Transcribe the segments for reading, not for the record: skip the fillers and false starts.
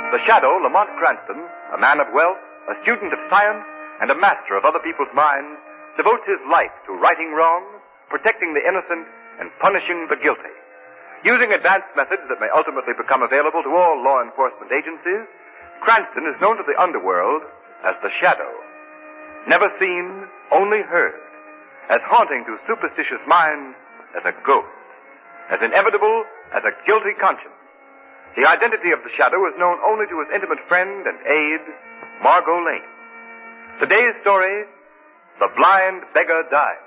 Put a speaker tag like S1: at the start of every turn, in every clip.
S1: The shadow, Lamont Cranston, a man of wealth, a student of science, and a master of other people's minds, devotes his life to righting wrongs, protecting the innocent, and punishing the guilty. Using advanced methods that may ultimately become available to all law enforcement agencies, Cranston is known to the underworld as the Shadow. Never seen, only heard. As haunting to superstitious minds as a ghost. As inevitable as a guilty conscience. The identity of the Shadow is known only to his intimate friend and aide, Margot Lane. Today's story, The Blind Beggar Dies.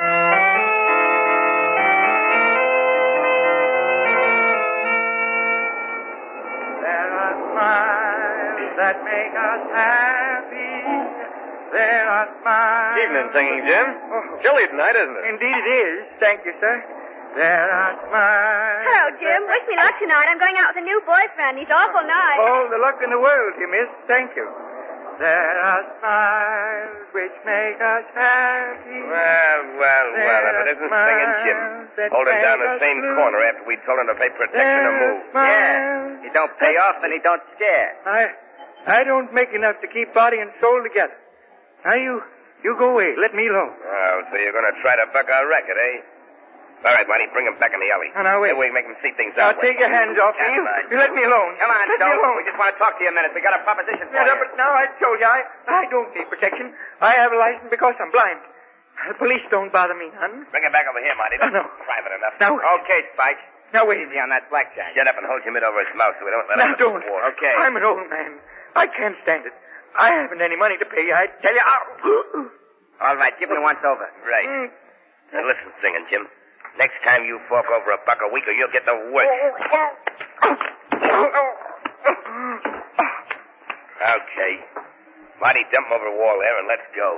S2: There are smiles that make us happy. There are smiles...
S3: Evening, Singing Jim. Chilly tonight, isn't it?
S2: Indeed it is. Thank you, sir. There are smiles...
S4: Hello, Jim. Wish me luck tonight. I'm going out with a new boyfriend. He's awful nice.
S2: All the luck in the world, you miss. Thank you. There are smiles which make us happy.
S3: Well, if it isn't Singing Jim. Holding down the same corner after we told him to pay protection to move.
S5: Yeah. He don't pay off, and he don't scare.
S2: I don't make enough to keep body and soul together. Now, you go away. Let me alone.
S3: Oh, so you're going to try to buck our racket, eh? All right, Marty, bring him back in the alley.
S2: Now, wait.
S3: Then we make him see things
S2: Now,
S3: out.
S2: take your hands off me. You let me alone.
S5: Come on,
S2: let
S5: Stone.
S2: me alone.
S5: We just want to talk to you a minute. We got a proposition for
S2: Yeah,
S5: you.
S2: but now I told you, I don't need protection. I have a license because I'm blind. The police don't bother me none.
S3: Bring him back over here, Marty. That's
S2: no.
S3: private enough.
S2: Now,
S3: Okay, Spike.
S2: Now, wait.
S5: Easy on that blackjack.
S3: Get up and hold your mitt over his mouth so we don't let
S2: Now,
S3: him
S2: don't.
S3: war. Okay.
S2: I'm an old man. I can't stand it. I haven't any money to pay you. I tell you.
S5: All right, give me once over.
S3: Right. Now, listen, Singing Jim. Next time you fork over $1 a week or you'll get the worst. Okay. Marty, dump him over the wall there and let's go.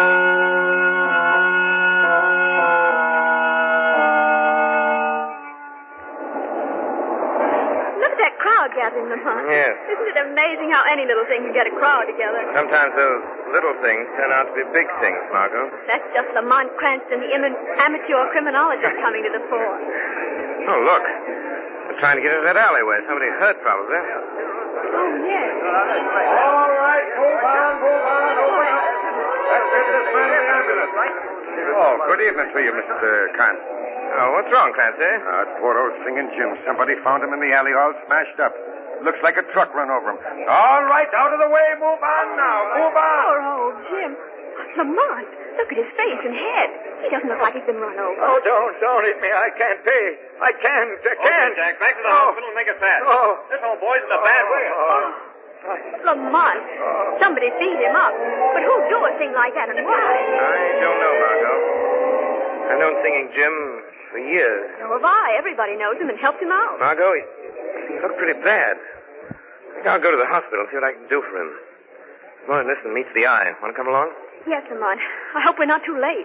S4: Look at that crowd gathering, Lamont.
S3: Yes.
S4: Isn't it amazing how any little thing can get a crowd together?
S3: Sometimes those little things turn out to be big things, Margot.
S4: That's just Lamont Cranston, the amateur criminologist, coming to the fore.
S3: Oh, look. They're trying to get into that alleyway. Somebody hurt, probably.
S4: Oh, yes.
S2: All right, move on. Let's get this man in the ambulance.
S3: Oh, good evening to you, Mr. Cranston. Oh, what's wrong, Clancy?
S6: Poor old Singing Jim. Somebody found him in the alley all smashed up. Looks like a truck run over him. All right, out of the way. Move on now. Move on.
S4: Poor old Jim. Lamont, look at his face and head. He doesn't look like he's been run over.
S2: Oh, don't hit me. I can't pay. I can't.
S3: Okay, Jack, back to the hospital and make it fast.
S2: Oh.
S3: This old boy's in a bad way.
S4: Lamont, somebody beat him up. But who'd do a thing like that and why?
S3: I don't know, Margot. I've known Singing Jim for years.
S4: So have I. Everybody knows him and helped him out.
S3: Margot, he looked pretty bad. I think I'll go to the hospital and see what I can do for him. Blindness and meets the eye. Want to come along?
S4: Yes, Lamont. I hope we're not too late.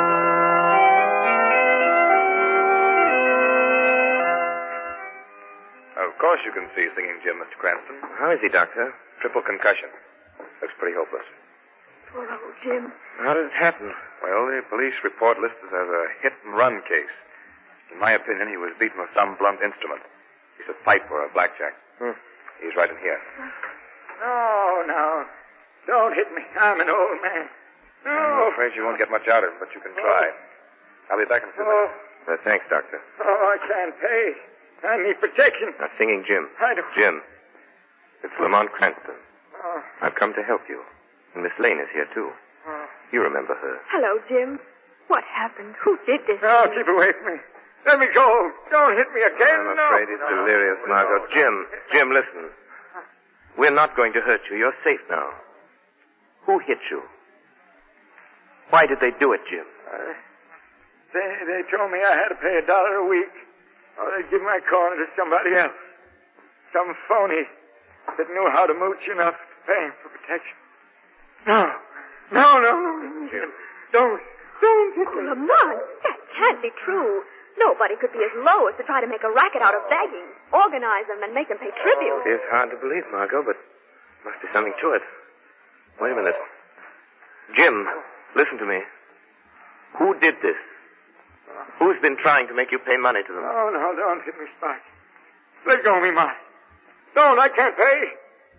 S1: Of course you can see Singing Jim, Mr. Cranston.
S3: How is he, Doctor?
S1: Triple concussion. Looks pretty hopeless.
S4: Poor old Jim.
S3: How did it happen?
S1: Well, the police report lists it as a hit-and-run case. In my opinion, he was beaten with some blunt instrument. He's a pipe or a blackjack. He's right in here.
S2: No. Don't hit me. I'm an old man. No.
S1: I'm afraid you won't get much out of him, but you can try. I'll be back in a few minutes.
S3: Thanks, Doctor.
S2: I can't pay. I need protection.
S3: Now, Singing Jim.
S2: I don't...
S3: Jim, it's Lamont Cranston. I've come to help you. And Miss Lane is here, too. You remember her.
S4: Hello, Jim. What happened? Who did this?
S2: No, keep away from me. Let me go. Don't hit me again.
S3: I'm afraid he's delirious, Margot. Jim, listen. We're not going to hurt you. You're safe now. Who hit you? Why did they do it, Jim?
S2: They told me I had to pay $1 a week, or they'd give my corner to somebody else. Some phony that knew how to mooch enough to pay him for protection. No.
S3: Jim.
S2: Don't hit
S4: Oh,
S2: me.
S4: Lamont, that can't be true. Nobody could be as low as to try to make a racket out of begging, organize them, and make them pay tribute.
S3: It's hard to believe, Margot, but there must be something to it. Wait a minute. Jim, listen to me. Who did this? Who's been trying to make you pay money to them?
S2: No, don't hit me, Spike. Let go of me, Mark. Don't, I can't pay.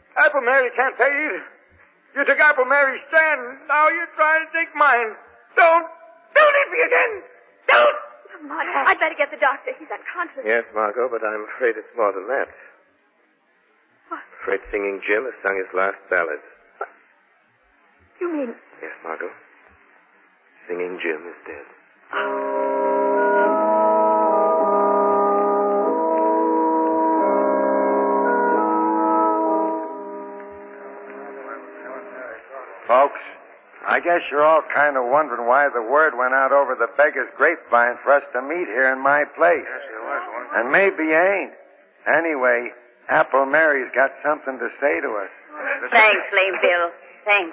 S2: Apple Mary can't pay either. You took Apple Mary's stand. Now you're trying to take mine. Don't hit me again. Don't.
S4: Marty, I'd better get the doctor. He's unconscious.
S3: Yes, Margot, but I'm afraid it's more than that.
S4: What?
S3: I'm afraid Singing Jim has sung his last ballad.
S4: You mean...
S3: Yes, Margot. Singing Jim is dead.
S6: Folks, I guess you're all kind of wondering why the word went out over the beggar's grapevine for us to meet here in my place.
S2: Yes, there was one.
S6: And maybe you ain't. Anyway, Apple Mary's got something to say to us.
S7: Thanks, Lame Bill. Thanks.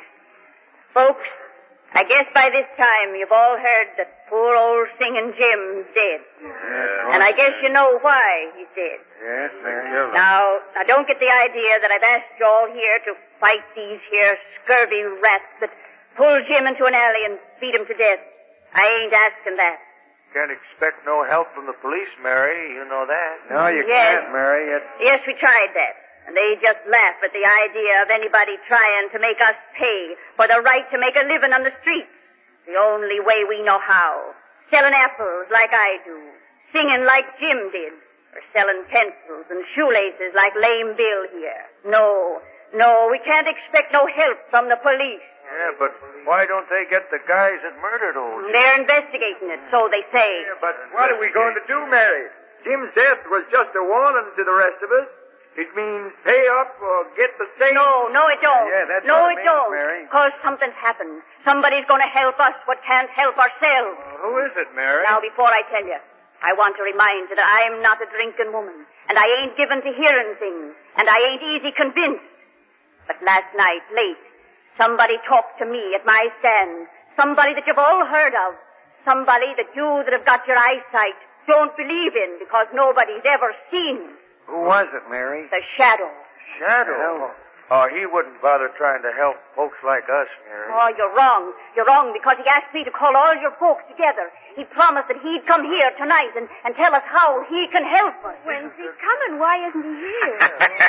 S7: Folks, I guess by this time you've all heard that poor old Singing Jim's dead. And I guess you know why he's dead.
S6: Yes, Mary.
S7: Now, don't get the idea that I've asked you all here to fight these here scurvy rats that pull Jim into an alley and beat him to death. I ain't asking that.
S2: Can't expect no help from the police, Mary. You know that.
S6: No, you
S7: Yes.
S6: can't, Mary.
S7: Yes, we tried that. And they just laugh at the idea of anybody trying to make us pay for the right to make a living on the streets. The only way we know how. Selling apples like I do. Singing like Jim did. Or selling pencils and shoelaces like Lame Bill here. No, we can't expect no help from the police.
S2: Yeah, but why don't they get the guys that murdered old Jim?
S7: They're investigating it, so they say.
S2: Yeah, but what are we going to do, Mary? Jim's death was just a warning to the rest of us. It means pay up or get the same...
S7: No, it don't.
S6: Yeah, that's
S7: no,
S6: what
S7: it
S6: it means,
S7: don't.
S6: Mary.
S7: Because something's happened. Somebody's going to help us what can't help ourselves.
S2: Who is it, Mary?
S7: Now, before I tell you, I want to remind you that I'm not a drinking woman, and I ain't given to hearing things, and I ain't easy convinced. But last night, late, somebody talked to me at my stand. Somebody that you've all heard of. Somebody that you that have got your eyesight don't believe in because nobody's ever seen.
S6: Who was it, Mary?
S7: The Shadow.
S2: Shadow? Oh, he wouldn't bother trying to help folks like us, Mary.
S7: Oh, you're wrong. You're wrong because he asked me to call all your folks together. He promised that he'd come here tonight and tell us how he can help us.
S4: When's he coming? Why isn't he here?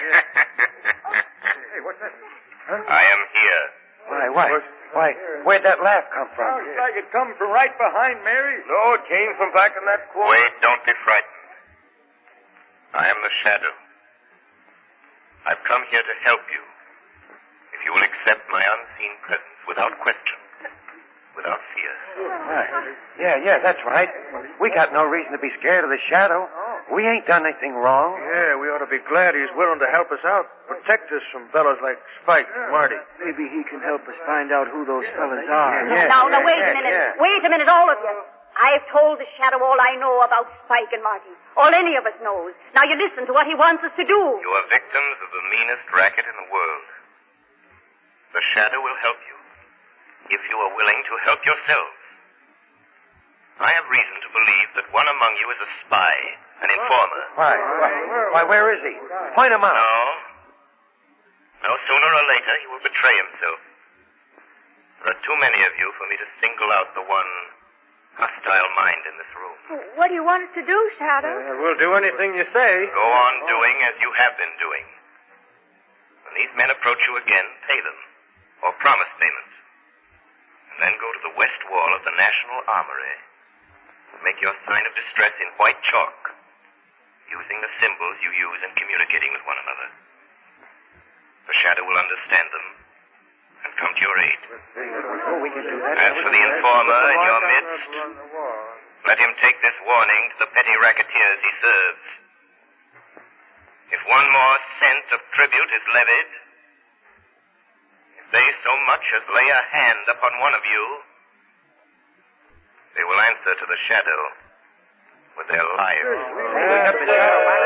S6: Hey, what's that?
S8: I am here.
S6: Why, where'd that laugh come from?
S2: Sounds like it come from right behind Mary.
S6: No, it came from back in that corner.
S8: Wait, don't be frightened. I am the Shadow. I've come here to help you. If you will accept my unseen presence without question, without fear.
S6: Right. Yeah, that's right. We got no reason to be scared of the Shadow. We ain't done anything wrong.
S2: Yeah, we ought to be glad he's willing to help us out. Protect us from fellas like Spike and Marty.
S9: Maybe he can help us find out who those fellas are.
S6: Yeah.
S7: Now, wait a minute.
S6: Yeah.
S7: Wait a minute, all of you. I've told the Shadow all I know about Spike and Marty. All any of us knows. Now you listen to what he wants us to do.
S8: You are victims of the meanest racket in the world. The Shadow will help you, if you are willing to help yourselves. I have reason to believe that one among you is a spy, an informer.
S6: Why, where is he? Point him out.
S8: No, sooner or later he will betray himself. There are too many of you for me to single out the one hostile mind in this room.
S4: What do you want us to do, Shadow?
S2: We'll do anything you say.
S8: Go on doing as you have been doing. When these men approach you again, pay them, or promise payment. And then go to the west wall of the National Armory. Make your sign of distress in white chalk, using the symbols you use in communicating with one another. The Shadow will understand them and come to your aid.
S6: We can do that.
S8: As for the informer in your midst, let him take this warning to the petty racketeers he serves. If one more cent of tribute is levied, if they so much as lay a hand upon one of you, they will answer to the Shadow with their lives.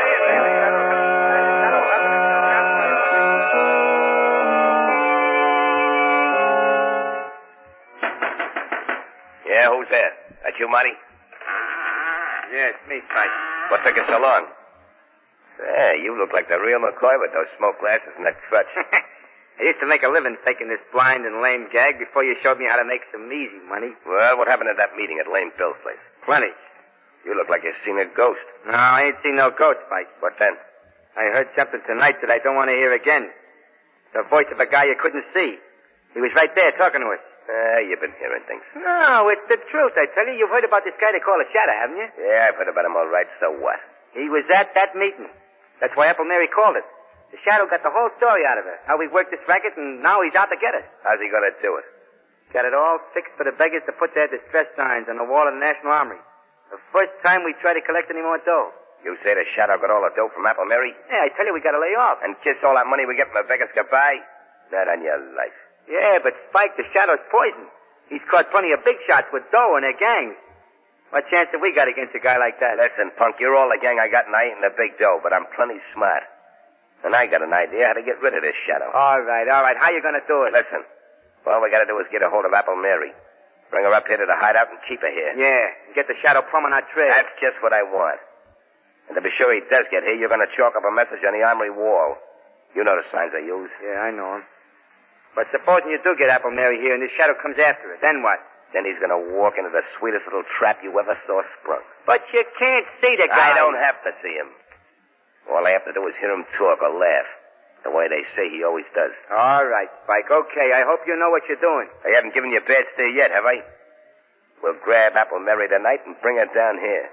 S3: Yeah, who's there? That you, Marty?
S5: Yeah, it's me, Spike.
S3: What took you so long? Yeah, you look like the real McCoy with those smoke glasses and that crutch.
S5: I used to make a living faking this blind and lame gag before you showed me how to make some easy money.
S3: Well, what happened at that meeting at Lame Bill's place?
S5: Plenty.
S3: You look like you've seen a ghost.
S5: No, I ain't seen no ghost, Spike.
S3: What then?
S5: I heard something tonight that I don't want to hear again. The voice of a guy you couldn't see. He was right there talking to us.
S3: You've been hearing things.
S5: No, it's the truth, I tell you. You've heard about this guy they call a Shadow, haven't you?
S3: Yeah, I've heard about him all right, so what?
S5: He was at that meeting. That's why Apple Mary called it. The Shadow got the whole story out of her. How we worked this racket, and now he's out to get us.
S3: How's he gonna do it?
S5: Got it all fixed for the beggars to put their distress signs on the wall of the National Armory. The first time we try to collect any more dough.
S3: You say the Shadow got all the dough from Apple Mary?
S5: Yeah, I tell you, we gotta lay off.
S3: And kiss all that money we get from the beggars goodbye? Not on your life.
S5: Yeah, but Spike, the Shadow's poison. He's caught plenty of big shots with dough and their gangs. What chance have we got against a guy like that?
S3: Listen, punk, you're all the gang I got, and I ain't the big dough, but I'm plenty smart. And I got an idea how to get rid of this Shadow.
S5: All right. How you gonna do it?
S3: Listen, all we gotta do is get a hold of Apple Mary. Bring her up here to the hideout and keep her here.
S5: Yeah, get the Shadow plumb on our trail.
S3: That's just what I want. And to be sure he does get here, you're gonna chalk up a message on the armory wall. You know the signs I use.
S5: Yeah, I know 'em. But supposing you do get Apple Mary here and this Shadow comes after her, then what?
S3: Then he's gonna walk into the sweetest little trap you ever saw sprung.
S5: But you can't see the guy.
S3: I don't have to see him. All I have to do is hear him talk or laugh. The way they say he always does.
S5: All right, Spike. Okay, I hope you know what you're doing.
S3: I haven't given you a bad steer yet, have I? We'll grab Apple Mary tonight and bring her down here.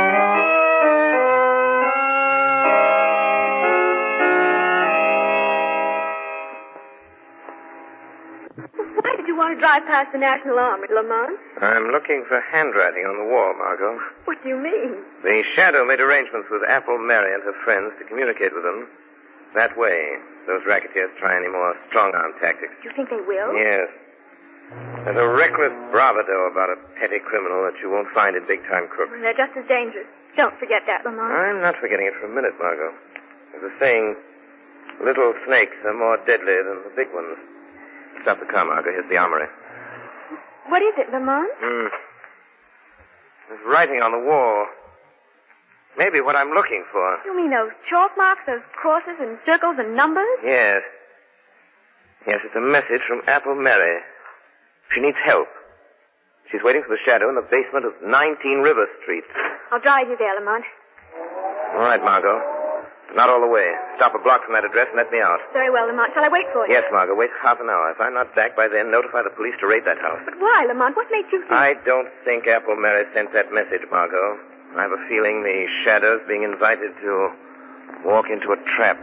S4: Why did you want to drive past the National Armory, Lamont?
S3: I'm looking for handwriting on the wall, Margot.
S4: What do you mean?
S3: The Shadow made arrangements with Apple Mary and her friends to communicate with them. That way, those racketeers try any more strong-arm tactics.
S4: You think they will?
S3: Yes. There's a reckless bravado about a petty criminal that you won't find in big-time crooks.
S4: Well, they're just as dangerous. Don't forget that, Lamont.
S3: I'm not forgetting it for a minute, Margot. There's a saying, little snakes are more deadly than the big ones. Stop the car, Margot. Here's the armory.
S4: What is it, Lamont?
S3: There's writing on the wall. Maybe what I'm looking for.
S4: You mean those chalk marks, those crosses and circles and numbers?
S3: Yes. Yes, it's a message from Apple Mary. She needs help. She's waiting for the Shadow in the basement of 19 River Street.
S4: I'll drive you there, Lamont.
S3: All right, Margot. Not all the way. Stop a block from that address and let me out.
S4: Very well, Lamont. Shall I wait for you?
S3: Yes, Margot. Wait half an hour. If I'm not back by then, notify the police to raid that house.
S4: But why, Lamont? What makes you think...
S3: I don't think Apple Mary sent that message, Margot. I have a feeling the Shadow's being invited to walk into a trap.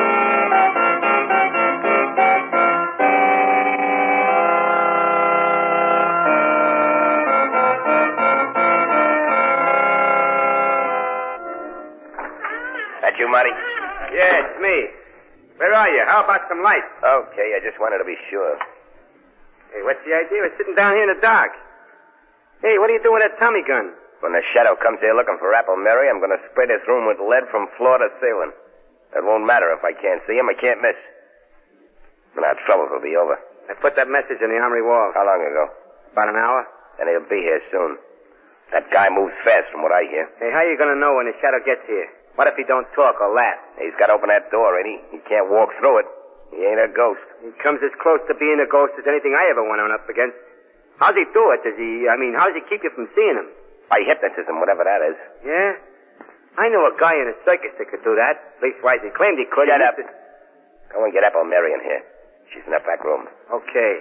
S3: That you, Marty?
S5: Yeah, it's me. Where are you? How about some light?
S3: Okay, I just wanted to be sure.
S5: Hey, what's the idea? We're sitting down here in the dark. Hey, what are you doing with that Tommy gun?
S3: When the Shadow comes here looking for Apple Mary, I'm going to spray this room with lead from floor to ceiling. It won't matter if I can't see him. I can't miss. But our troubles will be over.
S5: I put that message on the armory wall.
S3: How long ago?
S5: About an hour.
S3: Then he'll be here soon. That guy moves fast from what I hear.
S5: Hey, how are you going to know when the Shadow gets here? What if he don't talk or laugh?
S3: He's got to open that door, ain't he? He can't walk through it. He ain't a ghost.
S5: He comes as close to being a ghost as anything I ever went on up against. How's he do it? How does he keep you from seeing him?
S3: By hypnotism, whatever that is.
S5: Yeah? I know a guy in a circus that could do that. Leastwise, he claimed he could.
S3: Shut up. Go and get Apple Mary in here. She's in that back room.
S5: Okay.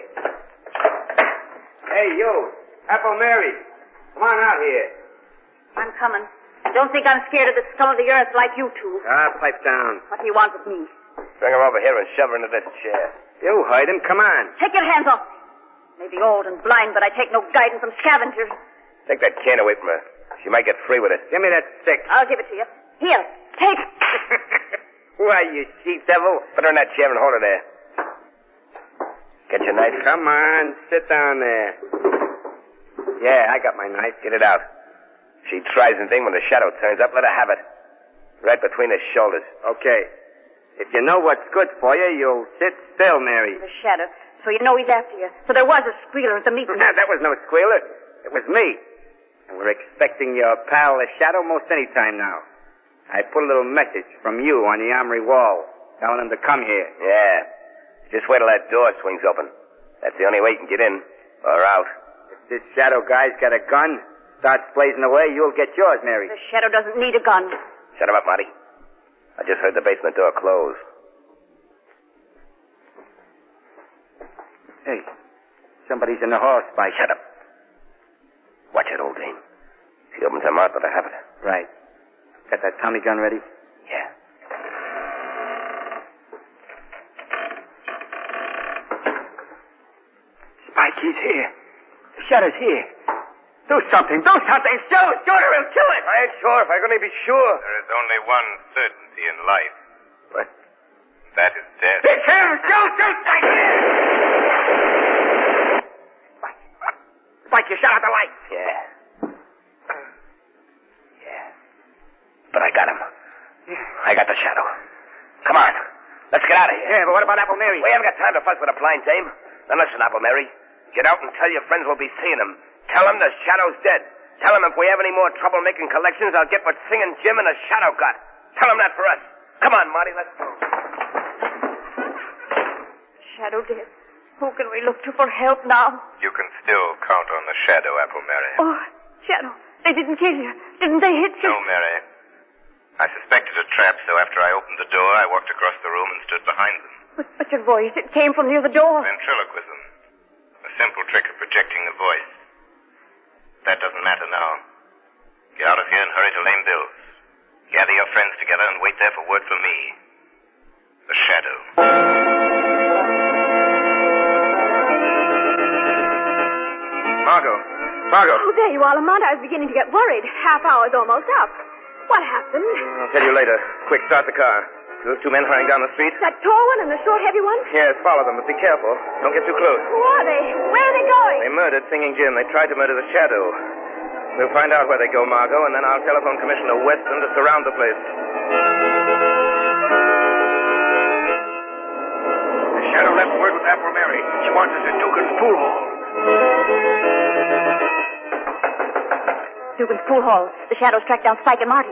S5: Hey, you. Apple Mary. Come on out here.
S7: I'm coming. Don't think I'm scared of the scum of the earth like you two.
S5: Pipe down.
S7: What do you want with me?
S3: Bring her over here and shove her into this chair.
S5: You heard him. Come on.
S7: Take your hands off. Maybe old and blind, but I take no guidance from scavengers.
S3: Take that can away from her. She might get free with it.
S5: Give me that stick.
S7: I'll give it to you. Here, take it.
S5: Why, you she-devil.
S3: Put her in that chair and hold her there. Get your knife.
S5: Come on, sit down there. Yeah, I got my knife.
S3: Get it out. If she tries anything when the Shadow turns up, let her have it. Right between his shoulders.
S5: Okay. If you know what's good for you, you'll sit still, Mary.
S7: The Shadow. So you know he's after you. So there was a squealer at the meeting.
S5: That was no squealer. It was me. And we're expecting your pal, the Shadow, most any time now. I put a little message from you on the armory wall, telling him to come here.
S3: Yeah. Just wait till that door swings open. That's the only way you can get in. Or out.
S5: If this Shadow guy's got a gun, starts blazing away, you'll get yours, Mary.
S7: The Shadow doesn't need a gun.
S3: Shut him up, Marty. I just heard the basement door close.
S5: Hey, somebody's in the hall, Spike.
S3: Shut up. Watch it, old dame. If he opens her mouth, let her have it.
S5: Right. Got that Tommy gun ready?
S3: Yeah.
S5: Spike, he's here. The Shadow's here. Do something. Do something. Shoot it, or he'll kill it.
S3: I ain't sure if I can only be sure.
S8: There is only one certainty in life.
S3: What?
S8: That is death.
S5: It's him. Shoot, Spike. Spike, you shut out the light.
S3: Yeah. But I got him. I got the Shadow. Come on. Let's get out of here.
S5: Yeah, but what about Apple Mary?
S3: We haven't got time to fuss with a blind dame. Now listen, Apple Mary. Get out and tell your friends we'll be seeing him. Tell them the Shadow's dead. Tell them if we have any more trouble making collections, I'll get what Singing Jim and the Shadow got. Tell them that for us. Come on, Marty, let's go.
S4: Shadow dead. Who can we look to for help now?
S8: You can still count on the Shadow, Apple Mary.
S4: Oh, Shadow, they didn't kill you. Didn't they hit you?
S8: No, Mary. I suspected a trap, so after I opened the door, I walked across the room and stood behind them.
S4: But your voice, it came from near the door.
S8: Ventriloquism. A simple trick of projecting the voice. That doesn't matter now. Get out of here and hurry to Lame Bill's. Gather your friends together and wait there for word from me. The Shadow.
S3: Margot.
S4: Oh, there you are, Lamont. I was beginning to get worried. Half hour's almost up. What happened?
S3: I'll tell you later. Quick, start the car. Those two men hurrying down the street?
S4: That tall one and the short, heavy one?
S3: Yes, follow them, but be careful. Don't get too close.
S4: Who are they? Where are they going?
S3: They murdered Singing Jim. They tried to murder the Shadow. We'll find out where they go, Margot, and then I'll telephone Commissioner Weston to surround the place.
S6: The Shadow left word with Apple Mary. She wants us at Dugan's pool hall.
S7: Dugan's pool hall. The Shadows tracked down Spike and Marty.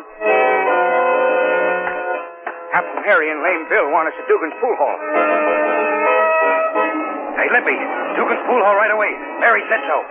S5: Apple Mary and Lame Bill want us at Dugan's pool hall.
S6: Hey, Lippy, Dugan's pool hall right away. Mary said so.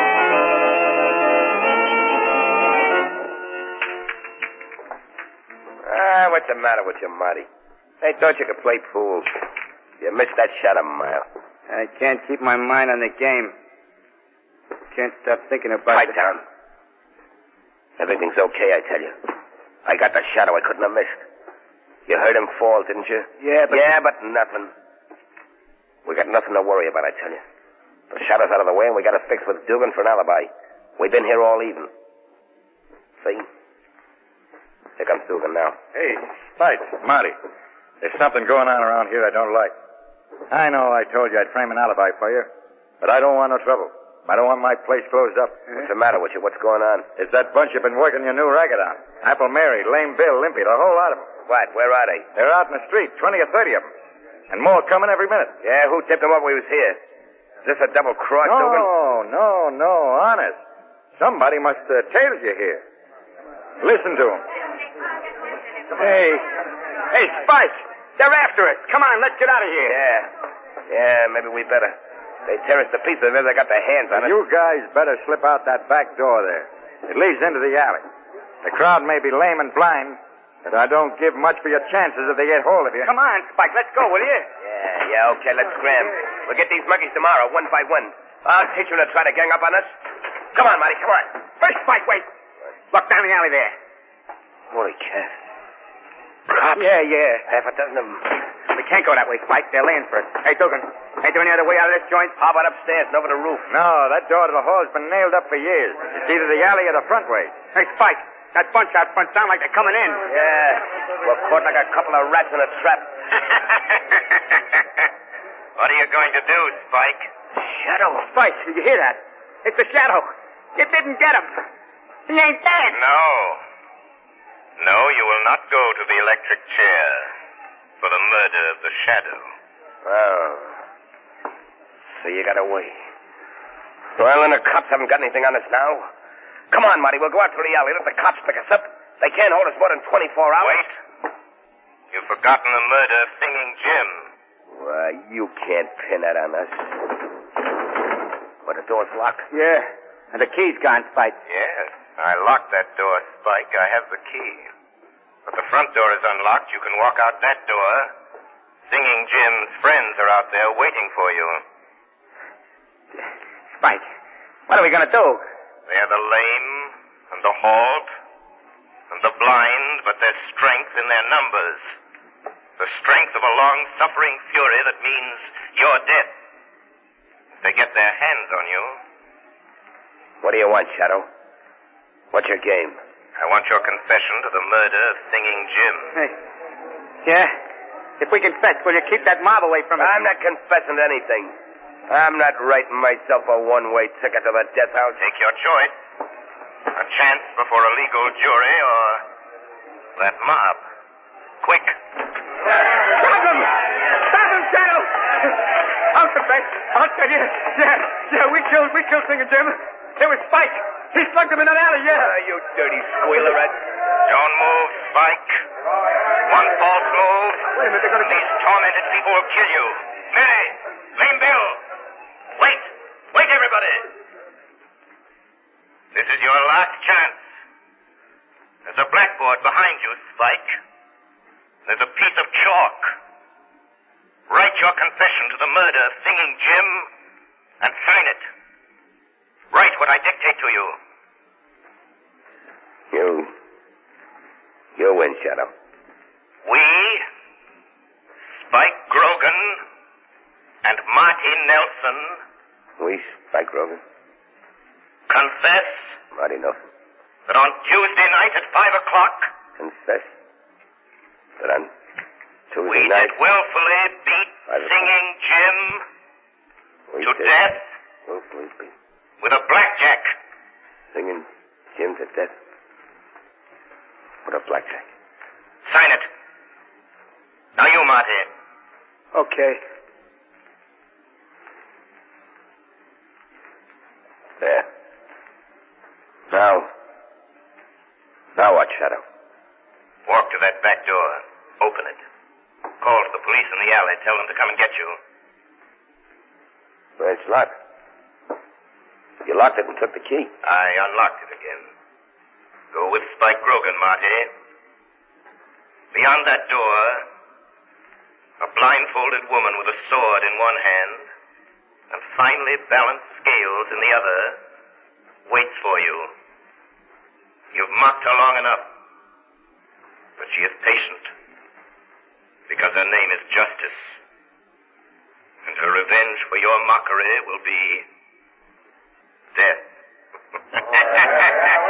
S3: What's the matter with you, Marty? They thought you could play pool. You missed that shot a mile.
S5: I can't keep my mind on the game. Can't stop thinking about
S3: Pipe down. Everything's okay, I tell you. I got the Shadow I couldn't have missed. You heard him fall, didn't you?
S5: Yeah,
S3: but nothing. We got nothing to worry about, I tell you. The Shadow's out of the way, and we got to fix with Dugan for an alibi. We've been here all evening. See? Here comes Dugan now.
S6: Hey, Spike, Marty. There's something going on around here I don't like. I know I told you I'd frame an alibi for you, but I don't want no trouble. I don't want my place closed up.
S3: What's the matter with you? What's going on?
S6: It's that bunch you've been working your new racket on. Apple Mary, Lame Bill, Limpy, the whole lot of them.
S3: What? Where are they?
S6: They're out in the street, 20 or 30 of them. And more coming every minute.
S3: Yeah, who tipped them up we was here? Is this a double cross, Dugan?
S6: No, honest. Somebody must have tailed you here. Listen to them.
S5: Hey, Spike! They're after us. Come on, let's get out of here.
S3: Yeah, maybe we better. They tear us to pieces if they got their hands on it.
S6: You guys better slip out that back door there. It leads into the alley. The crowd may be lame and blind, but I don't give much for your chances if they get hold of you.
S5: Come on, Spike, let's go, will you?
S3: Yeah, okay, let's scram. We'll get these monkeys tomorrow, one by one. I'll teach them to try to gang up on us. Come on, Marty, come on.
S5: First, Spike, wait. Look down the alley there.
S3: Holy cat. Cops?
S5: Yeah.
S3: Half a dozen of them.
S5: We can't go that way, Spike. They're laying for us. Hey, Dugan, ain't there any other way out of this joint?
S3: How about upstairs and over the roof?
S6: No, that door to the hall's been nailed up for years. It's either the alley or the front way.
S5: Hey, Spike, that bunch out front sound like they're coming in.
S3: Yeah, we're caught like a couple of rats in a trap.
S8: What are you going to do, Spike?
S5: Shadow. Spike, did you hear that? It's the Shadow. You didn't get him. He ain't dead.
S8: No, you will not go to the electric chair for the murder of the Shadow.
S3: Oh. So you got away. Well, then the cops haven't got anything on us now. Come on, Marty, we'll go out to the alley. Let the cops pick us up. They can't hold us more than 24 hours.
S8: Wait. You've forgotten the murder of Singing Jim.
S3: Why, you can't pin that on us. But the door's locked.
S5: Yeah, and the key's gone, Spike.
S8: Yes, I locked that door, Spike. I have the key. But the front door is unlocked. You can walk out that door. Singing Jim's friends are out there waiting for you.
S5: Spike, what are we going to do?
S8: They're the lame and the halt and the blind, but there's strength in their numbers. The strength of a long-suffering fury that means your death. If they get their hands on you...
S10: What do you want, Shadow? What's your game?
S8: I want your confession to the murder of Singing Jim.
S5: Hey. Yeah? If we confess, will you keep that mob away from us?
S10: I'm not confessing to anything. I'm not writing myself a one-way ticket to the death house.
S8: Take your choice. A chance before a legal jury or that mob. Quick.
S5: Stop him! Stop him, Shadow! I'll confess. I'll tell you. Yeah, we killed Singing Jim. It was Spike. He slugged him in an alley, yeah.
S10: You dirty squealerette.
S8: Don't move, Spike. One false move.
S5: Wait a minute, they're going to...
S8: These tormented people will kill you. Mary! Lame Bill! Wait, everybody! This is your last chance. There's a blackboard behind you, Spike. There's a piece of chalk. Write your confession to the murder of Singing Jim and sign it. Write what I dictate to you.
S10: You win, Shadow.
S8: We, Spike Grogan and Marty Nelson...
S10: We, Spike Grogan.
S8: Confess...
S10: Marty Nelson.
S8: That on Tuesday night at 5 o'clock...
S10: Confess. That on Tuesday
S8: we
S10: night...
S8: did willfully beat Singing Jim to death...
S10: Willfully beat...
S8: With a blackjack.
S10: Singing Jim to death. With a blackjack.
S8: Sign it. Now you, Marty.
S9: Okay.
S10: There. Now what, Shadow?
S8: Walk to that back door. Open it. Call to the police in the alley. Tell them to come and get you.
S10: Well, it's locked. You locked it and took the key.
S8: I unlocked it again. Go with Spike Grogan, Marty. Beyond that door, a blindfolded woman with a sword in one hand and finely balanced scales in the other waits for you. You've mocked her long enough, but she is patient because her name is Justice, and her revenge for your mockery will be death.